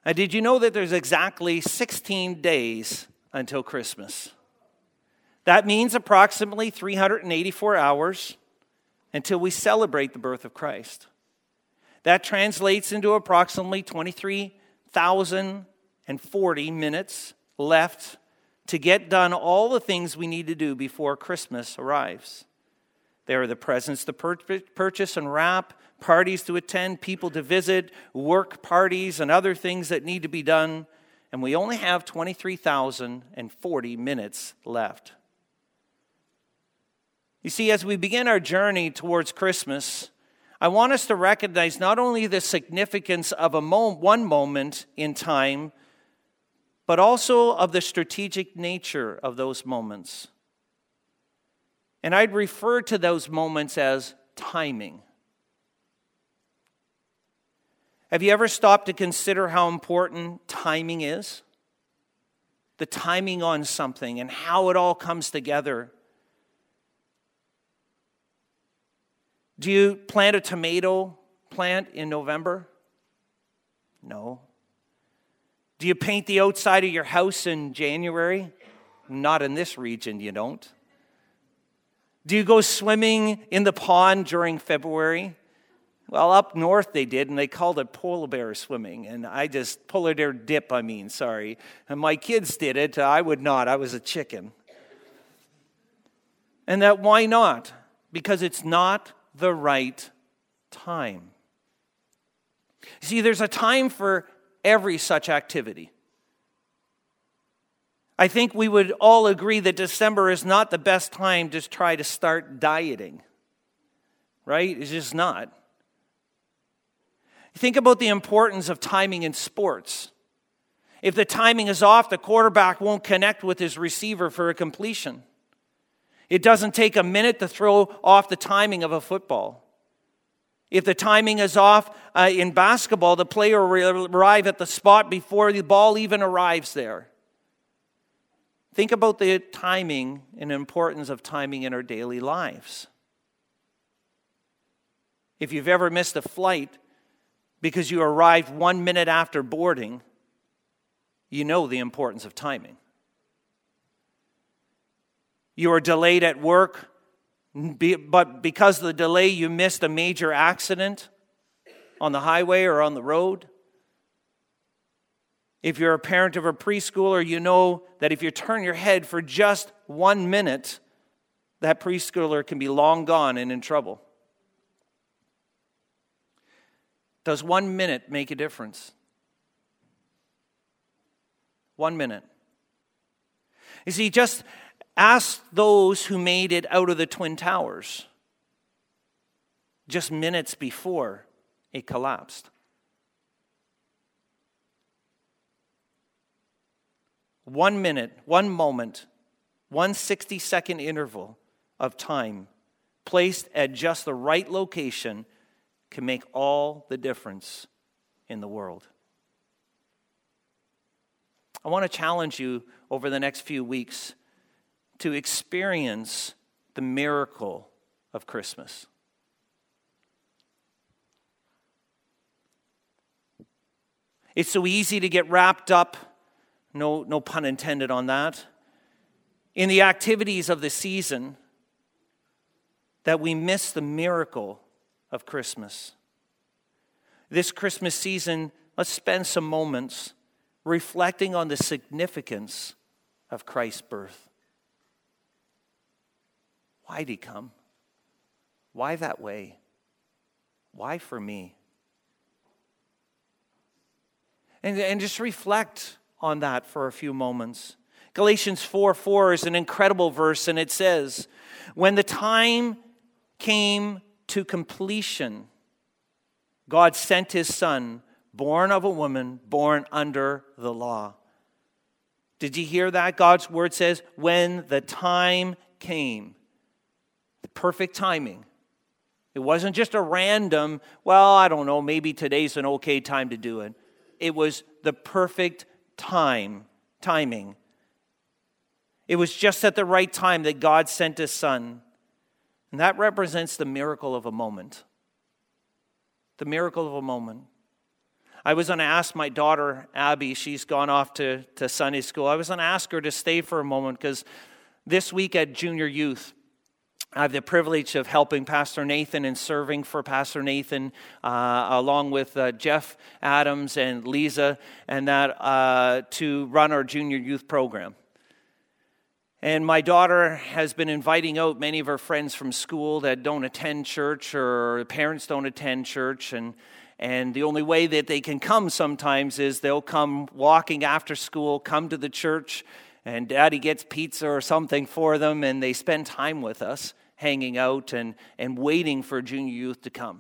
Did you know that there's exactly 16 days until Christmas? That means approximately 384 hours until we celebrate the birth of Christ. That translates into approximately 23,040 minutes left to get done all the things we need to do before Christmas arrives. There are the presents to purchase and wrap, parties to attend, people to visit, work parties, and other things that need to be done. And we only have 23,040 minutes left. You see, as we begin our journey towards Christmas, I want us to recognize not only the significance of one moment in time, but also of the strategic nature of those moments. And I'd refer to those moments as timing. Have you ever stopped to consider how important timing is? The timing on something and how it all comes together. Do you plant a tomato plant in November? No. Do you paint the outside of your house in January? Not in this region, you don't. Do you go swimming in the pond during February? Well, up north they did, and they called it polar bear swimming. And polar bear dip, sorry. And my kids did it. I would not. I was a chicken. And why not? Because it's not the right time. See, there's a time for every such activity. I think we would all agree that December is not the best time to try to start dieting. Right? It's just not. Think about the importance of timing in sports. If the timing is off, the quarterback won't connect with his receiver for a completion. It doesn't take a minute to throw off the timing of a football. If the timing is off in basketball, the player will arrive at the spot before the ball even arrives there. Think about the timing and importance of timing in our daily lives. If you've ever missed a flight because you arrived 1 minute after boarding, you know the importance of timing. You are delayed at work, but because of the delay, you missed a major accident on the highway or on the road. If you're a parent of a preschooler, you know that if you turn your head for just 1 minute, that preschooler can be long gone and in trouble. Does 1 minute make a difference? 1 minute. You see, just ask those who made it out of the Twin Towers just minutes before it collapsed. 1 minute, 1 moment, 1 60-second interval of time placed at just the right location can make all the difference in the world. I want to challenge you over the next few weeks to experience the miracle of Christmas. It's so easy to get wrapped up, no pun intended on that, in the activities of the season that we miss the miracle of Christmas. This Christmas season, let's spend some moments reflecting on the significance of Christ's birth. Why did he come? Why that way? Why for me? And just reflect on that for a few moments. Galatians 4:4 is an incredible verse, and it says, when the time came to completion, God sent his son, born of a woman, born under the law. Did you hear that? God's word says, when the time came. The perfect timing. It wasn't just a random, maybe today's an okay time to do it. It was the perfect timing. It was just at the right time that God sent his son. And that represents the miracle of a moment. The miracle of a moment. I was going to ask my daughter, Abby, she's gone off to Sunday school. I was going to ask her to stay for a moment because this week at Junior Youth, I have the privilege of helping Pastor Nathan and serving for Pastor Nathan along with Jeff Adams and Lisa and that to run our Junior Youth program. And my daughter has been inviting out many of her friends from school that don't attend church or parents don't attend church. And the only way that they can come sometimes is they'll come walking after school, come to the church, and Daddy gets pizza or something for them, and they spend time with us, hanging out and waiting for Junior Youth to come.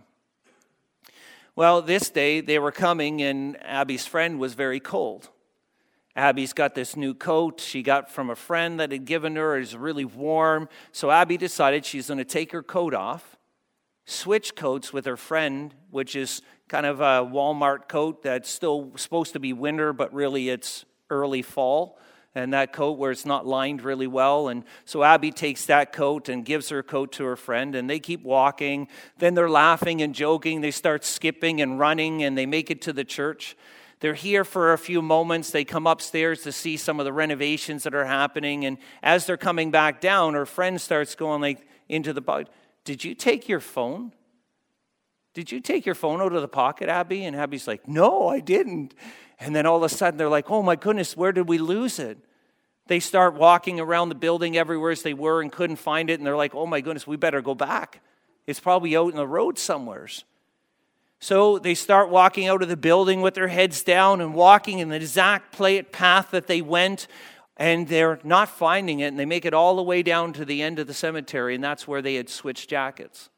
Well, this day they were coming, and Abby's friend was very cold. Abby's got this new coat she got from a friend that had given her. It's really warm. So Abby decided she's going to take her coat off, switch coats with her friend, which is kind of a Walmart coat that's still supposed to be winter, but really it's early fall. And that coat where it's not lined really well. And so Abby takes that coat and gives her coat to her friend, and they keep walking. Then they're laughing and joking. They start skipping and running, and they make it to the church. They're here for a few moments. They come upstairs to see some of the renovations that are happening. And as they're coming back down, her friend starts going like into the pocket. Did you take your phone? Did you take your phone out of the pocket, Abby? And Abby's like, no, I didn't. And then all of a sudden they're like, oh my goodness, where did we lose it? They start walking around the building everywhere as they were and couldn't find it. And they're like, oh my goodness, we better go back. It's probably out in the road somewheres. So they start walking out of the building with their heads down and walking in the exact path that they went. And they're not finding it. And they make it all the way down to the end of the cemetery. And that's where they had switched jackets.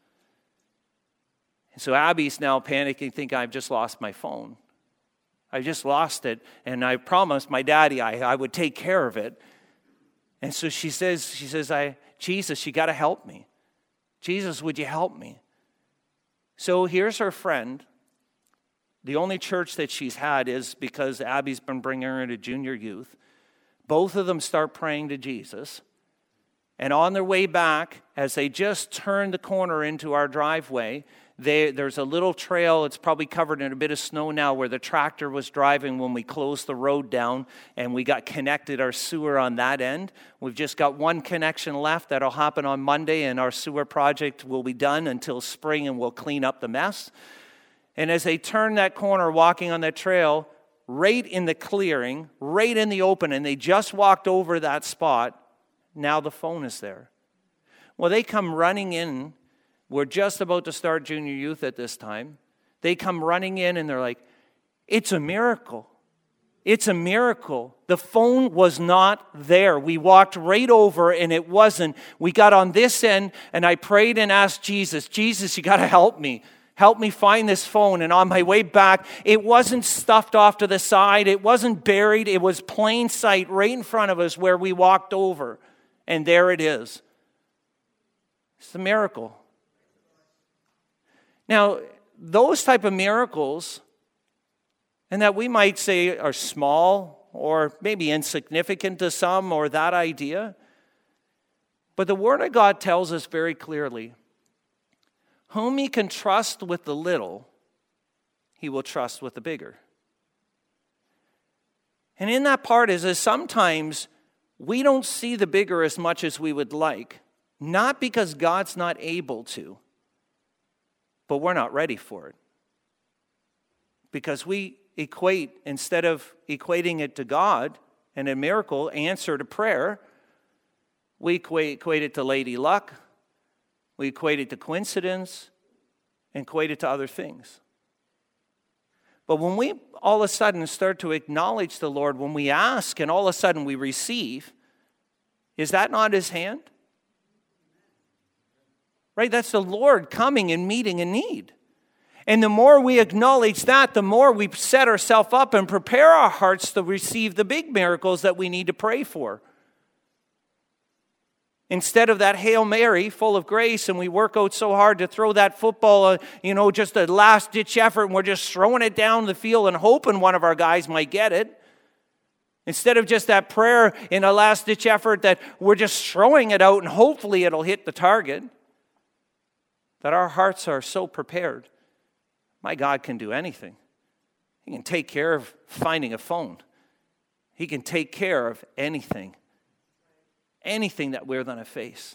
And so Abby's now panicking, thinking, I've just lost my phone. I just lost it, and I promised my daddy I would take care of it. And so she says, Jesus, you got to help me. Jesus, would you help me? So here's her friend. The only church that she's had is because Abby's been bringing her into Junior Youth. Both of them start praying to Jesus. And on their way back, as they just turn the corner into our driveway, there's a little trail. It's probably covered in a bit of snow now where the tractor was driving when we closed the road down and we got connected our sewer on that end. We've just got one connection left. That'll happen on Monday, and our sewer project will be done until spring, and we'll clean up the mess. And as they turn that corner walking on that trail, right in the clearing, right in the open, and they just walked over that spot, now the phone is there. Well, they come running in. We're just about to start Junior Youth at this time. They come running in and they're like, it's a miracle. It's a miracle. The phone was not there. We walked right over and it wasn't. We got on this end and I prayed and asked Jesus, Jesus, you got to help me. Help me find this phone. And on my way back, it wasn't stuffed off to the side. It wasn't buried. It was plain sight right in front of us where we walked over. And there it is. It's a miracle. Now, those type of miracles, and that we might say are small or maybe insignificant to some or that idea, but the Word of God tells us very clearly, whom He can trust with the little, He will trust with the bigger. And in that part is sometimes we don't see the bigger as much as we would like, not because God's not able to, but we're not ready for it. Because we equate, instead of equating it to God and a miracle, answer to prayer, we equate it to lady luck, we equate it to coincidence, and equate it to other things. But when we all of a sudden start to acknowledge the Lord, when we ask and all of a sudden we receive, is that not His hand? Right? That's the Lord coming and meeting a need. And the more we acknowledge that, the more we set ourselves up and prepare our hearts to receive the big miracles that we need to pray for. Instead of that Hail Mary full of grace, and we work out so hard to throw that football, just a last-ditch effort, and we're just throwing it down the field and hoping one of our guys might get it. Instead of just that prayer in a last-ditch effort that we're just throwing it out and hopefully it'll hit the target. That our hearts are so prepared. My God can do anything. He can take care of finding a phone. He can take care of anything that we're going to face.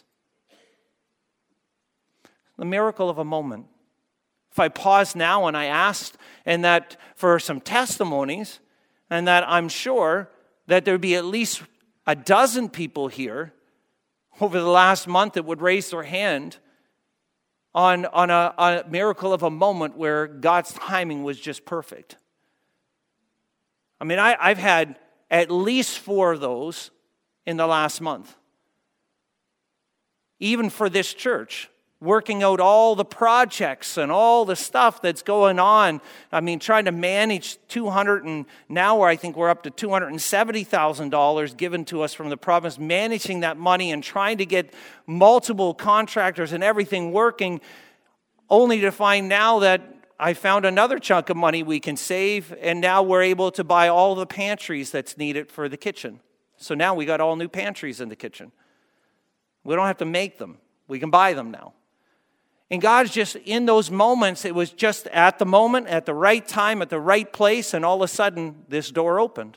The miracle of a moment. If I pause now and I asked, and that for some testimonies, and that I'm sure that there'd be at least a dozen people here over the last month that would raise their hand on a miracle of a moment where God's timing was just perfect. I mean, I've had at least 4 of those in the last month. Even for this church, working out all the projects and all the stuff that's going on. I mean, trying to manage now I think we're up to $270,000 given to us from the province, managing that money and trying to get multiple contractors and everything working, only to find now that I found another chunk of money we can save, and now we're able to buy all the pantries that's needed for the kitchen. So now we got all new pantries in the kitchen. We don't have to make them. We can buy them now. And God's just in those moments, it was just at the moment, at the right time, at the right place, and all of a sudden, this door opened.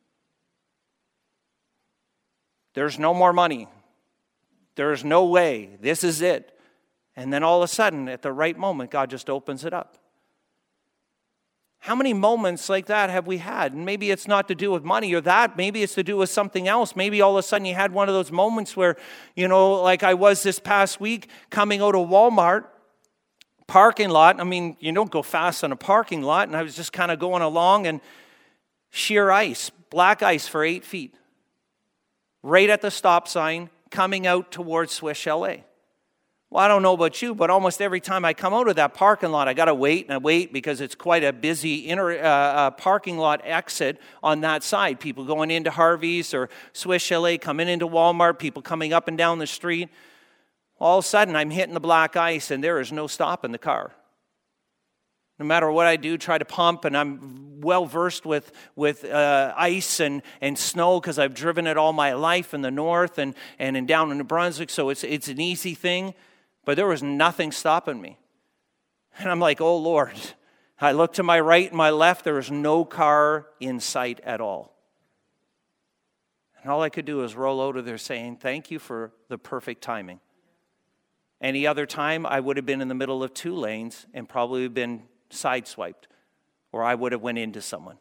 There's no more money. There's no way. This is it. And then all of a sudden, at the right moment, God just opens it up. How many moments like that have we had? And maybe it's not to do with money or that. Maybe it's to do with something else. Maybe all of a sudden you had one of those moments where, like I was this past week, coming out of Walmart parking lot. I mean, you don't go fast in a parking lot. And I was just kind of going along, and sheer ice, black ice for 8 feet, right at the stop sign, coming out towards Swiss Chalet. Well, I don't know about you, but almost every time I come out of that parking lot, I got to wait and wait because it's quite a busy parking lot exit on that side. People going into Harvey's or Swiss Chalet, coming into Walmart, people coming up and down the street. All of a sudden, I'm hitting the black ice, and there is no stopping the car. No matter what I do, try to pump, and I'm well versed with ice and snow because I've driven it all my life in the north and down in New Brunswick, so it's an easy thing. But there was nothing stopping me. And I'm like, oh, Lord. I looked to my right and my left. There was no car in sight at all. And all I could do was roll out of there saying, thank you for the perfect timing. Any other time, I would have been in the middle of 2 lanes and probably been sideswiped, or I would have went into someone.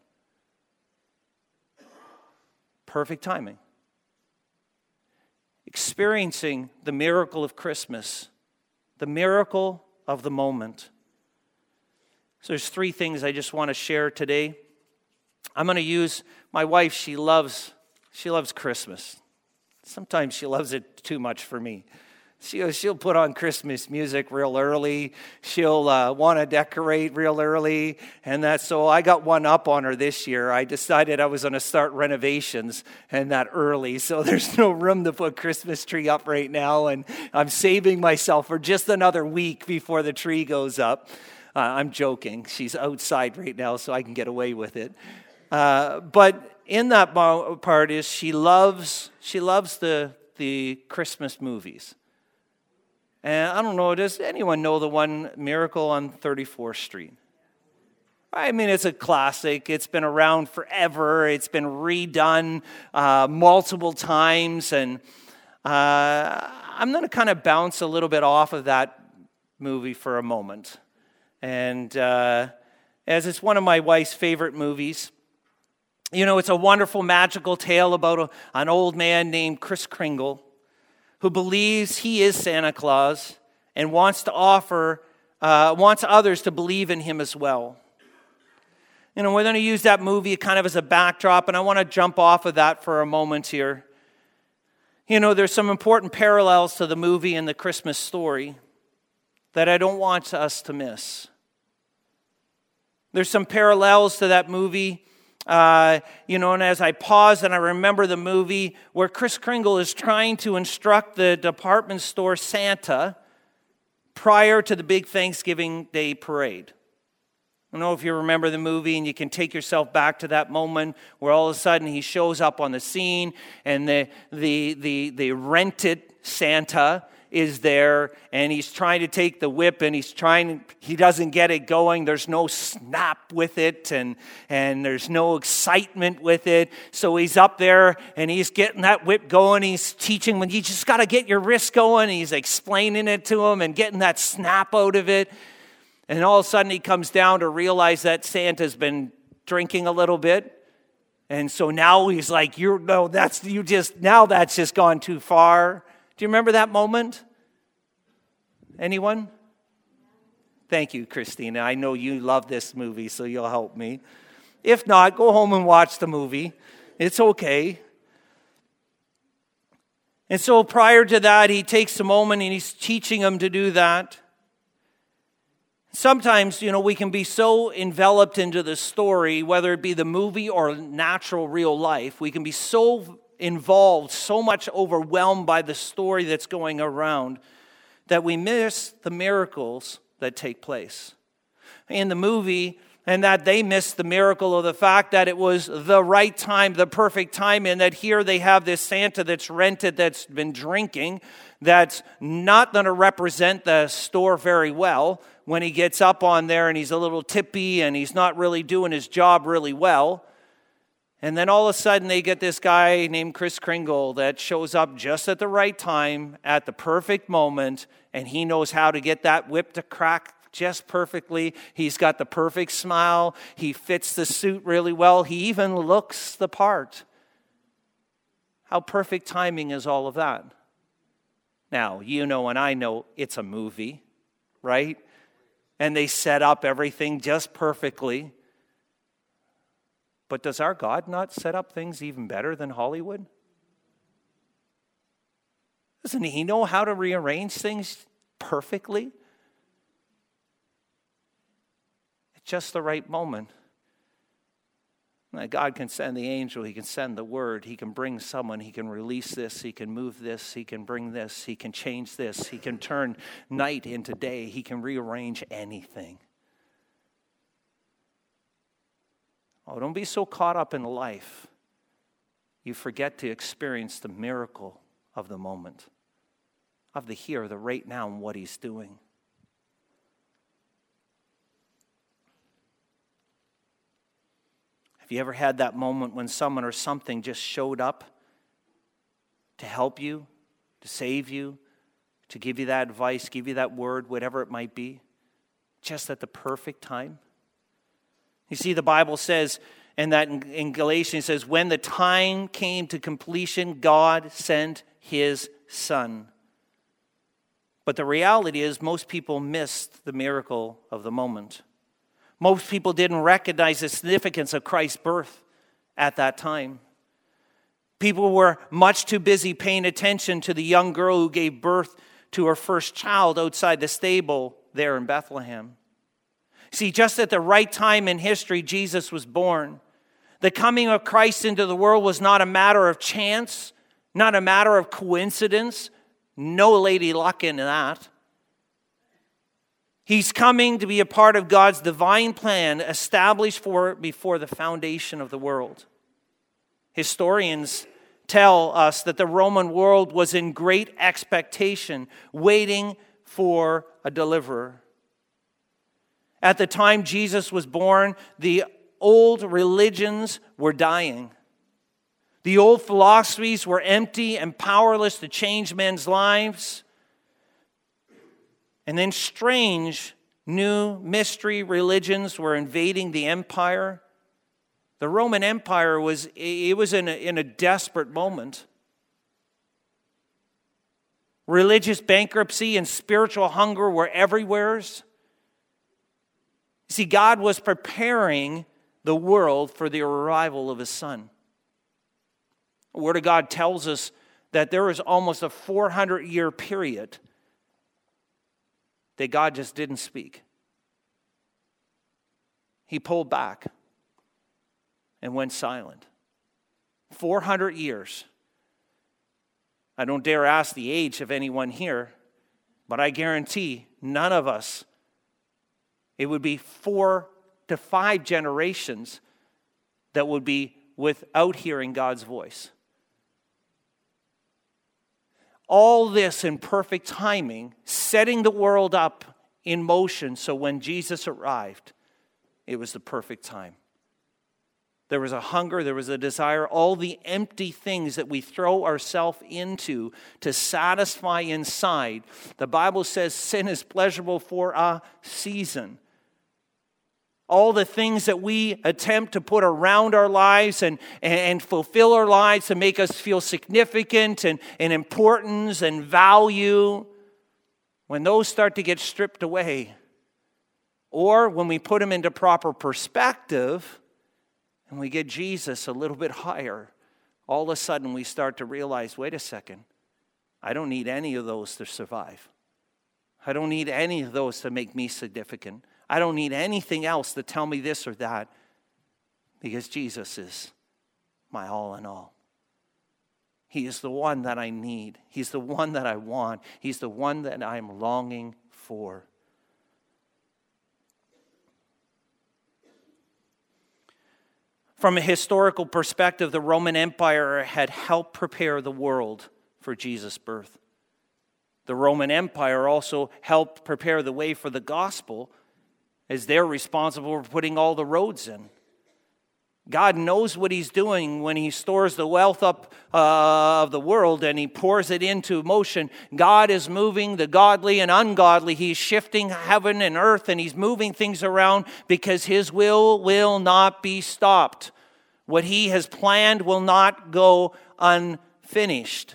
Perfect timing. Experiencing the miracle of Christmas, the miracle of the moment. So there's 3 things I just want to share today. I'm going to use my wife. She loves Christmas. Sometimes she loves it too much for me. She'll put on Christmas music real early. She'll want to decorate real early. And so I got one up on her this year. I decided I was going to start renovations and that early. So there's no room to put Christmas tree up right now. And I'm saving myself for just another week before the tree goes up. I'm joking. She's outside right now, so I can get away with it. But in that part is she loves the Christmas movies. And I don't know, does anyone know the one Miracle on 34th Street? I mean, it's a classic. It's been around forever. It's been redone multiple times. And I'm going to kind of bounce a little bit off of that movie for a moment. And as it's one of my wife's favorite movies, it's a wonderful, magical tale about an old man named Kris Kringle, who believes he is Santa Claus and wants others to believe in him as well. We're going to use that movie kind of as a backdrop, and I want to jump off of that for a moment here. There's some important parallels to the movie and the Christmas story that I don't want us to miss. There's some parallels to that movie. And as I pause and I remember the movie where Kris Kringle is trying to instruct the department store Santa prior to the big Thanksgiving Day parade. I don't know if you remember the movie, and you can take yourself back to that moment where all of a sudden he shows up on the scene, and the rented Santa is there, and he's trying to take the whip, and he doesn't get it going. There's no snap with it, and there's no excitement with it. So he's up there, and he's getting that whip going. He's teaching him, you just got to get your wrist going. He's explaining it to him and getting that snap out of it. And all of a sudden, he comes down to realize that Santa's been drinking a little bit. And so now he's like, that's just gone too far. Do you remember that moment? Anyone? Thank you, Christina. I know you love this movie, so you'll help me. If not, go home and watch the movie. It's okay. And so prior to that, he takes a moment and he's teaching them to do that. Sometimes, we can be so enveloped into the story, whether it be the movie or natural real life, we can be so involved, so much overwhelmed by the story that's going around that we miss the miracles that take place in the movie, and that they miss the miracle of the fact that it was the right time, the perfect time, and that here they have this Santa that's rented, that's been drinking, that's not going to represent the store very well when he gets up on there and he's a little tippy and he's not really doing his job really well. And then all of a sudden they get this guy named Kris Kringle that shows up just at the right time, at the perfect moment, and he knows how to get that whip to crack just perfectly. He's got the perfect smile. He fits the suit really well. He even looks the part. How perfect timing is all of that? Now, and I know it's a movie, right? And they set up everything just perfectly. But does our God not set up things even better than Hollywood? Doesn't he know how to rearrange things perfectly? At just the right moment. God can send the angel, he can send the word, he can bring someone, he can release this, he can move this, he can bring this, he can change this, he can turn night into day, he can rearrange anything. Oh, don't be so caught up in life you forget to experience the miracle of the moment, of the here, the right now, and what he's doing. Have you ever had that moment when someone or something just showed up to help you, to save you, to give you that advice, give you that word, whatever it might be, just at the perfect time? You see, the Bible says, and that in Galatians, it says, when the time came to completion, God sent his Son. But the reality is most people missed the miracle of the moment. Most people didn't recognize the significance of Christ's birth at that time. People were much too busy paying attention to the young girl who gave birth to her first child outside the stable there in Bethlehem. See, just at the right time in history, Jesus was born. The coming of Christ into the world was not a matter of chance, not a matter of coincidence. No lady luck in that. He's coming to be a part of God's divine plan established before the foundation of the world. Historians tell us that the Roman world was in great expectation, waiting for a deliverer. At the time Jesus was born, the old religions were dying. The old philosophies were empty and powerless to change men's lives. And then strange new mystery religions were invading the empire. The Roman Empire was in a desperate moment. Religious bankruptcy and spiritual hunger were everywhere. See, God was preparing the world for the arrival of his Son. The Word of God tells us that there was almost a 400-year period that God just didn't speak. He pulled back and went silent. 400 years. I don't dare ask the age of anyone here, but I guarantee none of us, it would be 4 to 5 generations that would be without hearing God's voice. all this in perfect timing, setting the world up in motion. So when Jesus arrived, it was the perfect time. There was a hunger, there was a desire, all the empty things that we throw ourselves into to satisfy inside. The Bible says sin is pleasurable for a season. All the things that we attempt to put around our lives and fulfill our lives to make us feel significant and importance and value, when those start to get stripped away, or when we put them into proper perspective, and we get Jesus a little bit higher, all of a sudden we start to realize, wait a second, I don't need any of those to survive. I don't need any of those to make me significant. I don't need anything else to tell me this or that, because Jesus is my all in all. He is the one that I need. He's the one that I want. He's the one that I'm longing for. From a historical perspective, the Roman Empire had helped prepare the world for Jesus' birth. The Roman Empire also helped prepare the way for the gospel, as they're responsible for putting all the roads in. God knows what he's doing when he stores the wealth up of the world and he pours it into motion. God is moving the godly and ungodly. He's shifting heaven and earth, and he's moving things around because his will not be stopped. What he has planned will not go unfinished.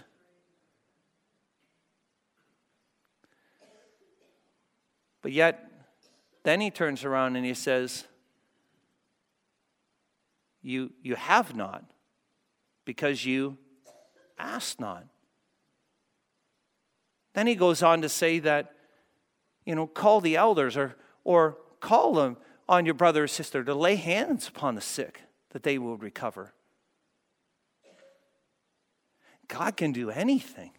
But yet, then he turns around and he says, You have not, because you ask not. Then he goes on to say that, call the elders or call them on your brother or sister to lay hands upon the sick, that they will recover. God can do anything.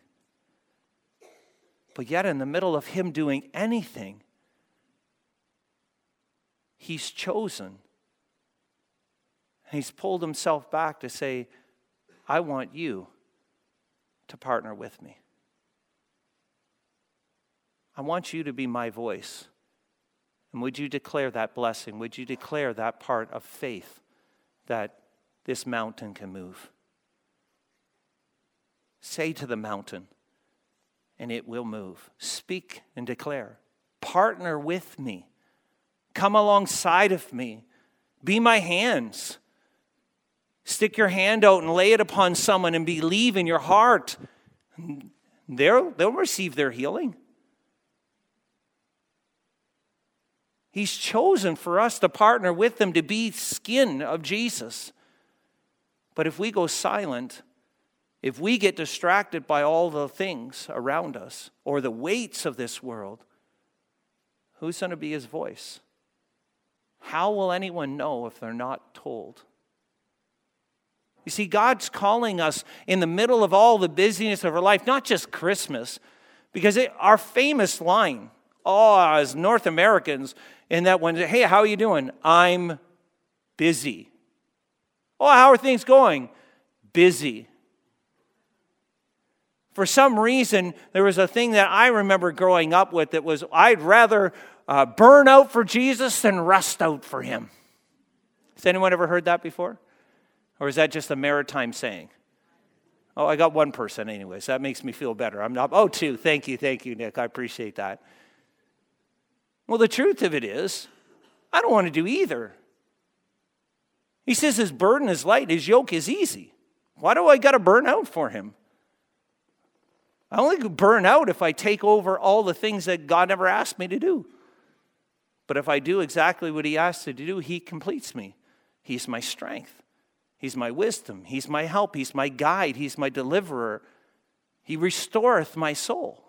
But yet in the middle of him doing anything, he's chosen. He's pulled himself back to say, I want you to partner with me. I want you to be my voice. And would you declare that blessing? Would you declare that part of faith that this mountain can move? Say to the mountain, and it will move. Speak and declare. Partner with me. Come alongside of me. Be my hands. Stick your hand out and lay it upon someone and believe in your heart. They'll receive their healing. He's chosen for us to partner with them, to be skin of Jesus. But if we go silent, if we get distracted by all the things around us or the weights of this world, who's going to be his voice? How will anyone know if they're not told? You see, God's calling us in the middle of all the busyness of our life, not just Christmas, because our famous line, as North Americans, in that one, hey, how are you doing? I'm busy. Oh, how are things going? Busy. For some reason, there was a thing that I remember growing up with that was, I'd rather burn out for Jesus than rust out for him. Has anyone ever heard that before? Or is that just a maritime saying? Oh, I got one person anyways. That makes me feel better. I'm not, two. Thank you, Nick. I appreciate that. Well, the truth of it is, I don't want to do either. He says his burden is light, his yoke is easy. Why do I got to burn out for him? I only burn out if I take over all the things that God never asked me to do. But if I do exactly what he asked me to do, he completes me. He's my strength. He's my wisdom. He's my help. He's my guide. He's my deliverer. He restoreth my soul.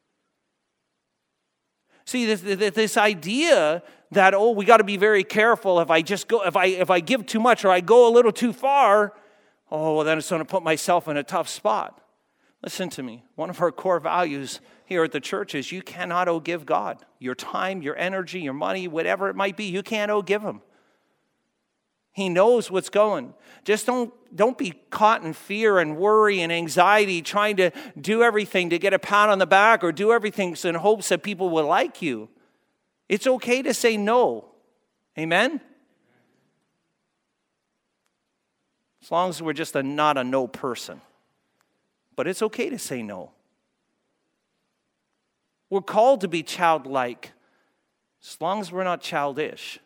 See, this idea that, we got to be very careful if I give too much or I go a little too far, then it's going to put myself in a tough spot. Listen to me. One of our core values here at the church is you cannot outgive God. Your time, your energy, your money, whatever it might be, you can't outgive him. He knows what's going. Just don't be caught in fear and worry and anxiety, trying to do everything to get a pat on the back or do everything in hopes that people will like you. It's okay to say no. Amen? As long as we're just not a no person. But it's okay to say no. We're called to be childlike, as long as we're not childish.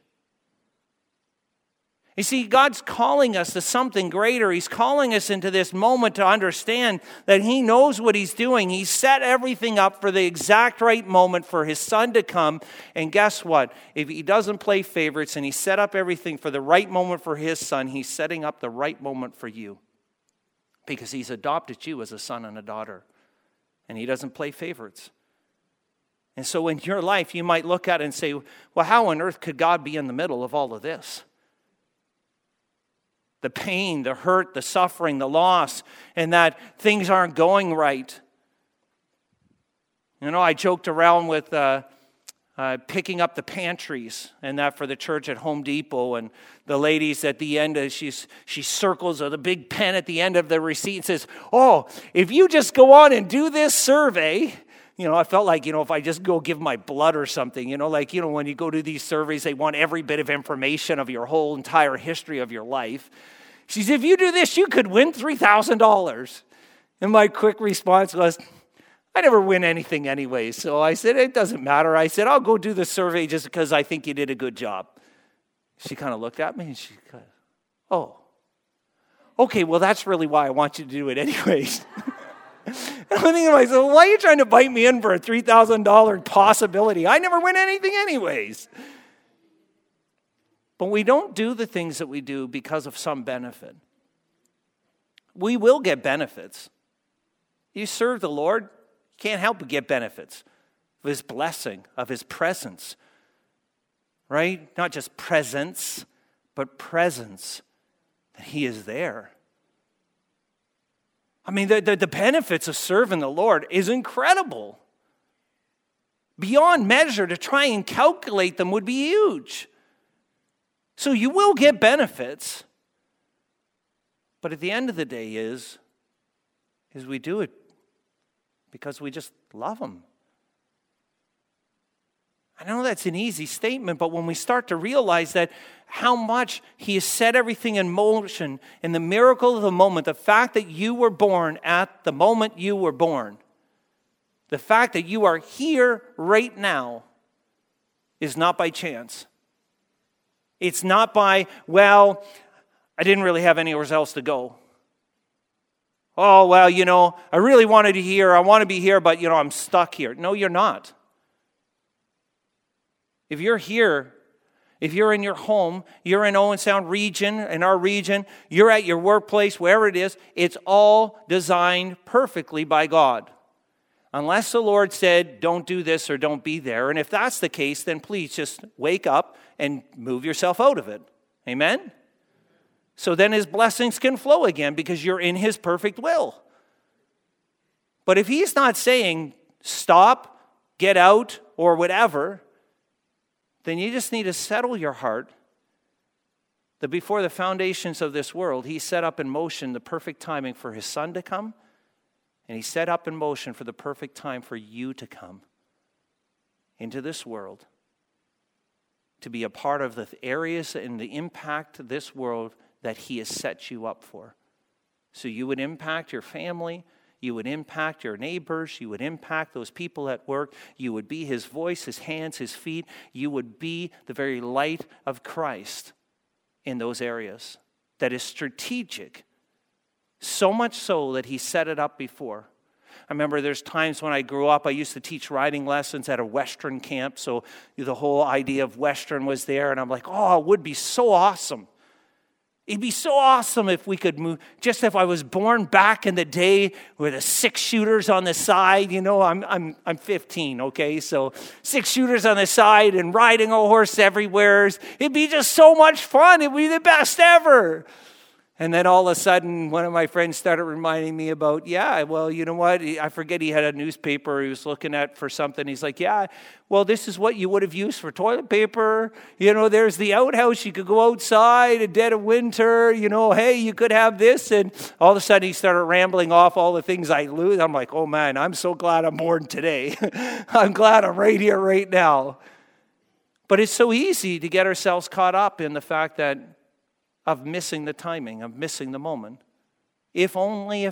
You see, God's calling us to something greater. He's calling us into this moment to understand that He knows what He's doing. He set everything up for the exact right moment for His Son to come. And guess what? If He doesn't play favorites and He set up everything for the right moment for His Son, He's setting up the right moment for you. Because He's adopted you as a son and a daughter. And He doesn't play favorites. And so in your life, you might look at it and say, well, how on earth could God be in the middle of all of this? The pain, the hurt, the suffering, the loss, and that things aren't going right. You know, I joked around with picking up the pantries and that for the church at Home Depot, and the ladies at the end, she circles the big pen at the end of the receipt and says, oh, if you just go on and do this survey. You know, I felt like, if I just go give my blood or something, when you go to these surveys, they want every bit of information of your whole entire history of your life. She said, if you do this, you could win $3,000. And my quick response was, I never win anything anyway. So I said, it doesn't matter. I said, I'll go do the survey just because I think you did a good job. She kind of looked at me and she goes, oh, okay, well, that's really why I want you to do it anyways. And I'm thinking to myself, why are you trying to bite me in for a $3,000 possibility? I never win anything anyways. But we don't do the things that we do because of some benefit. We will get benefits. You serve the Lord, you can't help but get benefits of His blessing, of His presence. Right? Not just presence, but presence. That He is there. I mean, the benefits of serving the Lord is incredible. Beyond measure, to try and calculate them would be huge. So you will get benefits. But at the end of the day is we do it because we just love Him. I know that's an easy statement, but when we start to realize that how much He has set everything in motion, and the miracle of the moment, the fact that you were born at the moment you were born, the fact that you are here right now is not by chance. It's not by, well, I didn't really have anywhere else to go. Oh, well, I really wanted to hear, I want to be here, but, I'm stuck here. No, you're not. If you're here, if you're in your home, you're in Owen Sound region, in our region, you're at your workplace, wherever it is, it's all designed perfectly by God. Unless the Lord said, don't do this or don't be there. And if that's the case, then please just wake up and move yourself out of it. Amen? So then His blessings can flow again because you're in His perfect will. But if He's not saying, stop, get out, or whatever, then you just need to settle your heart that before the foundations of this world, He set up in motion the perfect timing for His Son to come, and He set up in motion for the perfect time for you to come into this world, to be a part of the areas and the impact of this world that He has set you up for. So you would impact your family, you would impact your neighbors. You would impact those people at work. You would be His voice, His hands, His feet. You would be the very light of Christ in those areas. That is strategic. So much so that He set it up before. I remember there's times when I grew up, I used to teach riding lessons at a Western camp. So the whole idea of Western was there. And I'm like, oh, it would be so awesome. It'd be so awesome if we could move, just if I was born back in the day with the 6 shooters on the side, I'm 15, okay? So 6 shooters on the side and riding a horse everywhere. It'd be just so much fun. It'd be the best ever. And then all of a sudden, one of my friends started reminding me about, well, you know what? I forget, he had a newspaper he was looking at for something. He's like, well, this is what you would have used for toilet paper. There's the outhouse. You could go outside in dead of winter. Hey, you could have this. And all of a sudden, he started rambling off all the things I lose. I'm like, oh, man, I'm so glad I'm born today. I'm glad I'm right here, right now. But it's so easy to get ourselves caught up in the fact of missing the timing, of missing the moment. If only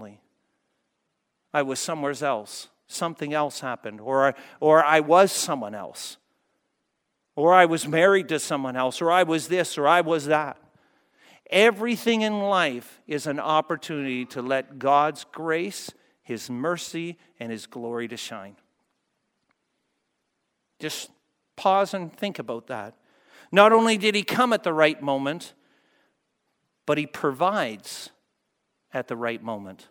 I was somewhere else, something else happened, or I was someone else, or I was married to someone else, or I was this, or I was that. Everything in life is an opportunity to let God's grace, His mercy, and His glory to shine. Just pause and think about that. Not only did He come at the right moment, but He provides at the right moment.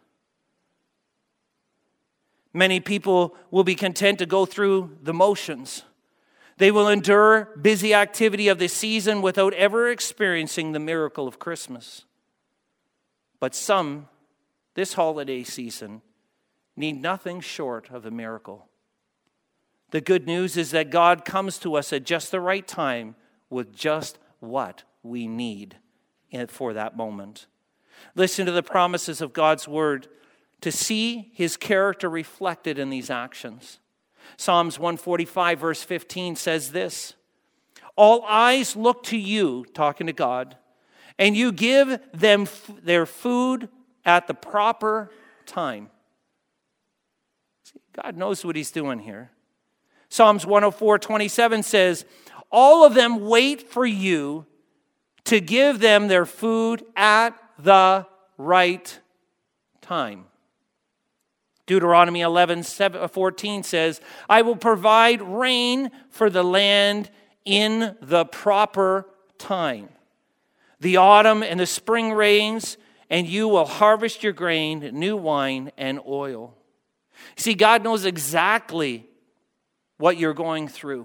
Many people will be content to go through the motions. They will endure busy activity of the season without ever experiencing the miracle of Christmas. But some, this holiday season, need nothing short of a miracle. The good news is that God comes to us at just the right time with just what we need for that moment. Listen to the promises of God's word to see His character reflected in these actions. Psalms 145 verse 15 says this: all eyes look to you, talking to God, and you give them their food at the proper time. See, God knows what He's doing here. Psalms 104:27 says, all of them wait for you to give them their food at the right time. Deuteronomy 11:14 says, I will provide rain for the land in the proper time. The autumn and the spring rains, and you will harvest your grain, new wine, and oil. See, God knows exactly what you're going through.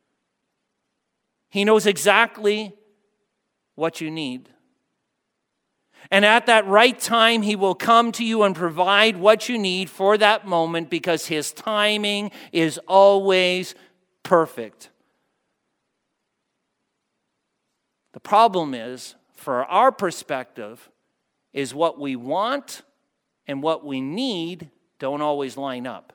He knows exactly what you need. And at that right time, He will come to you and provide what you need for that moment, because His timing is always perfect. The problem is, for our perspective, is what we want and what we need don't always line up.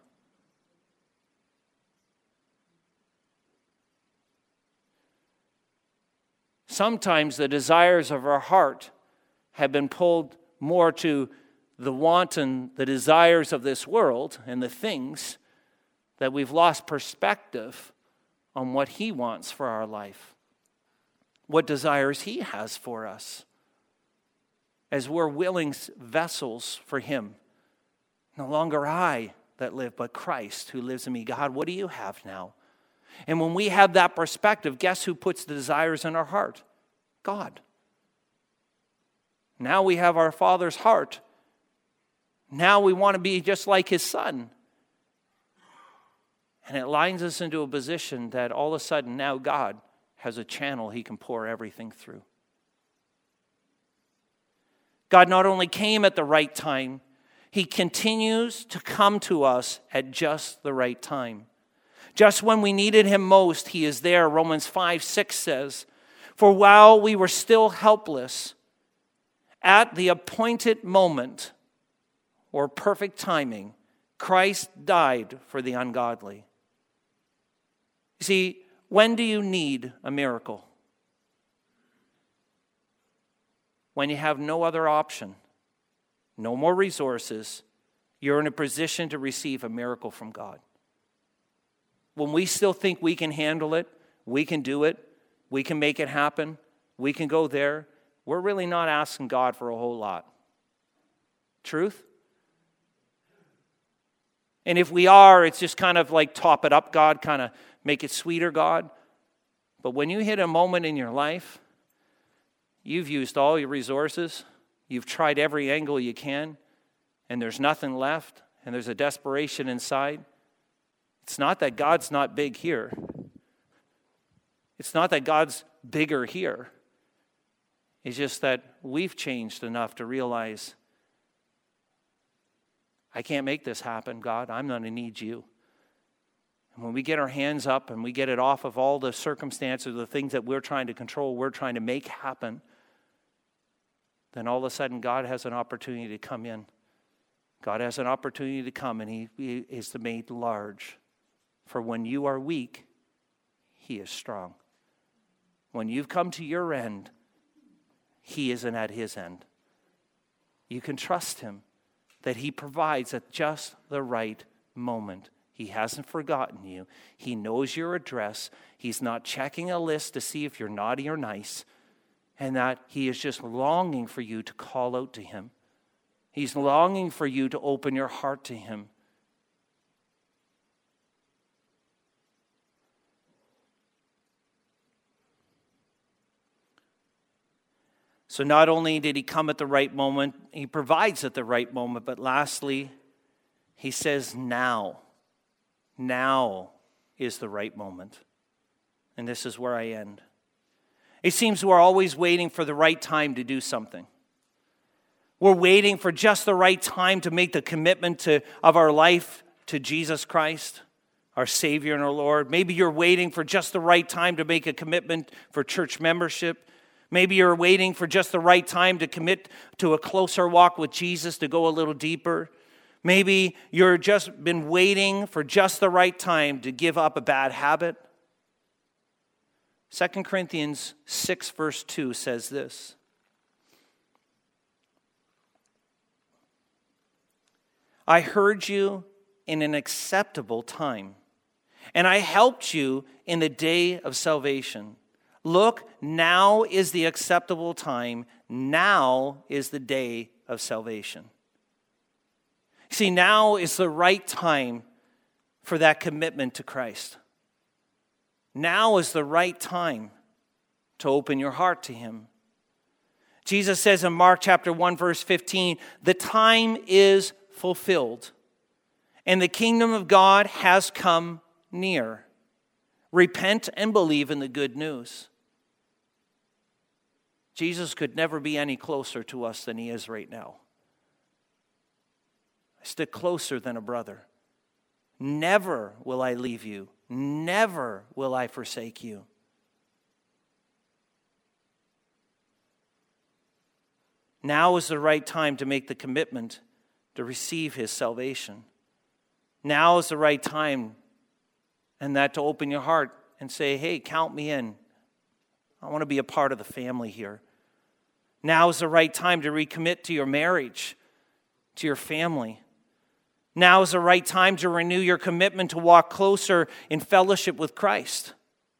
Sometimes the desires of our heart have been pulled more to the want and the desires of this world and the things, that we've lost perspective on what He wants for our life, what desires He has for us, as we're willing vessels for Him. No longer I that live, but Christ who lives in me. God, what do you have now? And when we have that perspective, guess who puts the desires in our heart? God. Now we have our Father's heart. Now we want to be just like His Son. And it lines us into a position that all of a sudden now God has a channel He can pour everything through. God not only came at the right time, He continues to come to us at just the right time. Just when we needed Him most, He is there. Romans 5:6 says, for while we were still helpless, at the appointed moment, or perfect timing, Christ died for the ungodly. You see, when do you need a miracle? When you have no other option, no more resources, you're in a position to receive a miracle from God. When we still think we can handle it, we can do it, we can make it happen, we can go there, we're really not asking God for a whole lot. Truth? And if we are, it's just kind of like top it up, God, kind of make it sweeter, God. But when you hit a moment in your life, you've used all your resources, you've tried every angle you can, and there's nothing left, and there's a desperation inside. It's not that God's not big here. It's not that God's bigger here. It's just that we've changed enough to realize, I can't make this happen, God. I'm going to need you. And when we get our hands up and we get it off of all the circumstances, the things that we're trying to control, we're trying to make happen, then all of a sudden God has an opportunity to come in. God has an opportunity to come, and he is made large. For when you are weak, he is strong. When you've come to your end, he isn't at his end. You can trust him that he provides at just the right moment. He hasn't forgotten you. He knows your address. He's not checking a list to see if you're naughty or nice. And that he is just longing for you to call out to him. He's longing for you to open your heart to him. So not only did he come at the right moment, he provides at the right moment, but lastly, he says now. Now is the right moment. And this is where I end. It seems we're always waiting for the right time to do something. We're waiting for just the right time to make the commitment of our life to Jesus Christ, our Savior and our Lord. Maybe you're waiting for just the right time to make a commitment for church membership. Maybe you're waiting for just the right time to commit to a closer walk with Jesus, to go a little deeper. Maybe you're just been waiting for just the right time to give up a bad habit. 2 Corinthians 6 verse 2 says this. I heard you in an acceptable time, and I helped you in the day of salvation. Look, now is the acceptable time. Now is the day of salvation. See, now is the right time for that commitment to Christ. Now is the right time to open your heart to him. Jesus says in Mark chapter 1 verse 15, the time is fulfilled and the kingdom of God has come near. Repent and believe in the good news. Jesus could never be any closer to us than he is right now. I stick closer than a brother. Never will I leave you. Never will I forsake you. Now is the right time to make the commitment to receive his salvation. Now is the right time, and that to open your heart and say, hey, count me in. I want to be a part of the family here. Now is the right time to recommit to your marriage, to your family. Now is the right time to renew your commitment to walk closer in fellowship with Christ.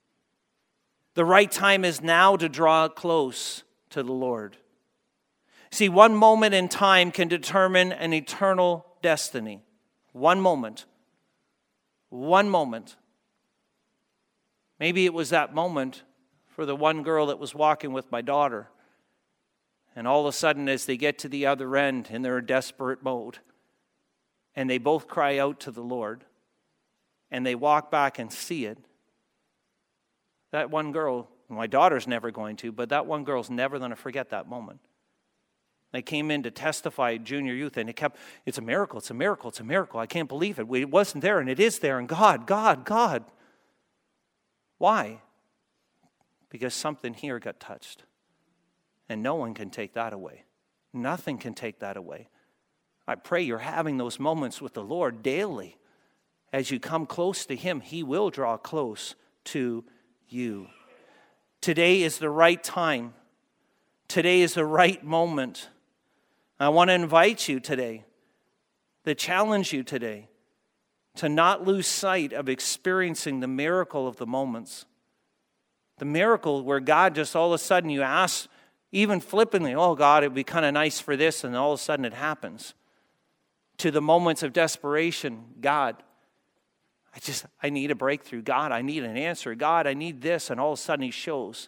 The right time is now to draw close to the Lord. See, one moment in time can determine an eternal destiny. One moment. One moment. Maybe it was that moment for the one girl that was walking with my daughter. And all of a sudden, as they get to the other end in their desperate mode, and they both cry out to the Lord, and they walk back and see it, that one girl, my daughter's never going to, but that one girl's never going to forget that moment. They came in to testify at junior youth, and it's a miracle, it's a miracle, it's a miracle. I can't believe it. It wasn't there, and it is there, and God. Why? Because something here got touched. And no one can take that away. Nothing can take that away. I pray you're having those moments with the Lord daily. As you come close to him, he will draw close to you. Today is the right time. Today is the right moment. I want to invite you today, to challenge you today, to not lose sight of experiencing the miracle of the moments. The miracle where God just all of a sudden you ask, even flippantly, oh God, it'd be kind of nice for this, and all of a sudden it happens. To the moments of desperation, God, I need a breakthrough. God, I need an answer. God, I need this, and all of a sudden he shows.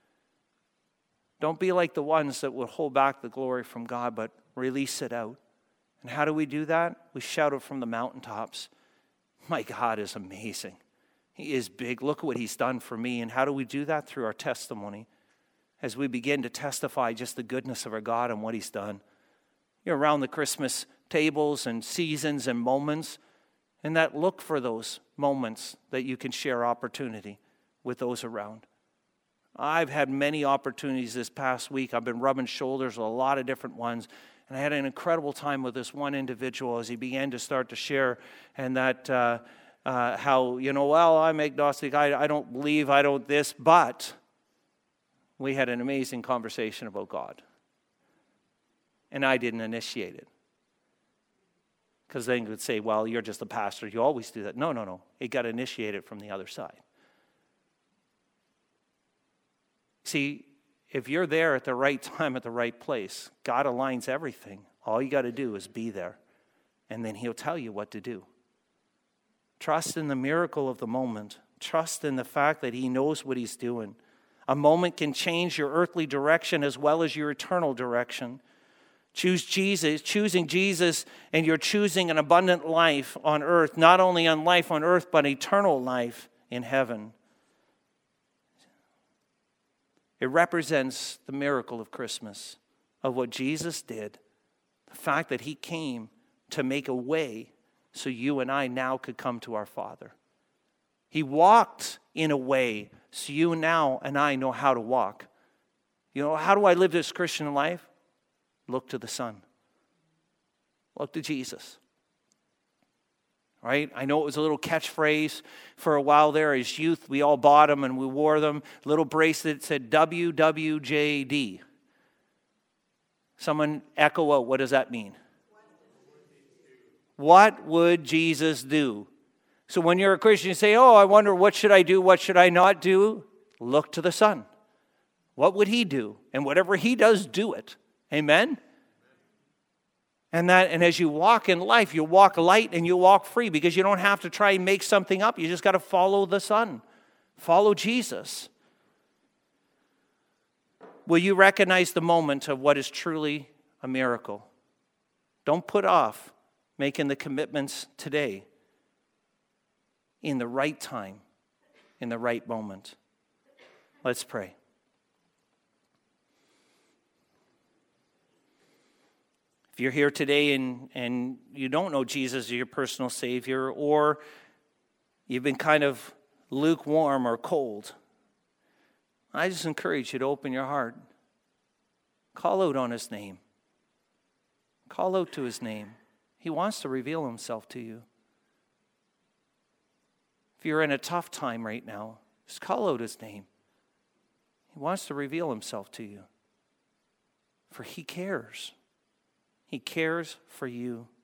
Don't be like the ones that would hold back the glory from God, but release it out. And how do we do that? We shout it from the mountaintops. My God is amazing. He is big. Look at what he's done for me. And how do we do that? Through our testimony. as we begin to testify just the goodness of our God and what He's done. You're around the Christmas tables and seasons and moments, and that look for those moments that you can share opportunity with those around. I've had many opportunities this past week. I've been rubbing shoulders with a lot of different ones, and I had an incredible time with this one individual as he began to start to share, and that how, well, I'm agnostic, I don't believe, I don't this, but we had an amazing conversation about God. And I didn't initiate it. Because then you would say, well, you're just a pastor, you always do that. No. It got initiated from the other side. See, if you're there at the right time, at the right place, God aligns everything. All you got to do is be there. And then He'll tell you what to do. Trust in the miracle of the moment. Trust in the fact that He knows what He's doing. A moment can change your earthly direction as well as your eternal direction. Choosing Jesus, and you're choosing an abundant life on earth, not only on life on earth, but eternal life in heaven. It represents the miracle of Christmas, of what Jesus did, the fact that He came to make a way so you and I now could come to our Father. He walked in a way so you now and I know how to walk. How do I live this Christian life? Look to the Son. Look to Jesus. Right? I know it was a little catchphrase for a while there. As youth, we all bought them and we wore them. Little bracelet that said WWJD. Someone echo out, what does that mean? What would Jesus do? So when you're a Christian, you say, I wonder, what should I do? What should I not do? Look to the Son. What would He do? And whatever He does, do it. Amen? And as you walk in life, you walk light and you walk free, because you don't have to try and make something up. You just got to follow the Son. Follow Jesus. Will you recognize the moment of what is truly a miracle? Don't put off making the commitments today, in the right time, in the right moment. Let's pray. If you're here today and you don't know Jesus as your personal Savior, or you've been kind of lukewarm or cold, I just encourage you to open your heart. Call out on His name. Call out to His name. He wants to reveal Himself to you. If you're in a tough time right now, just call out His name. He wants to reveal Himself to you. For He cares. He cares for you.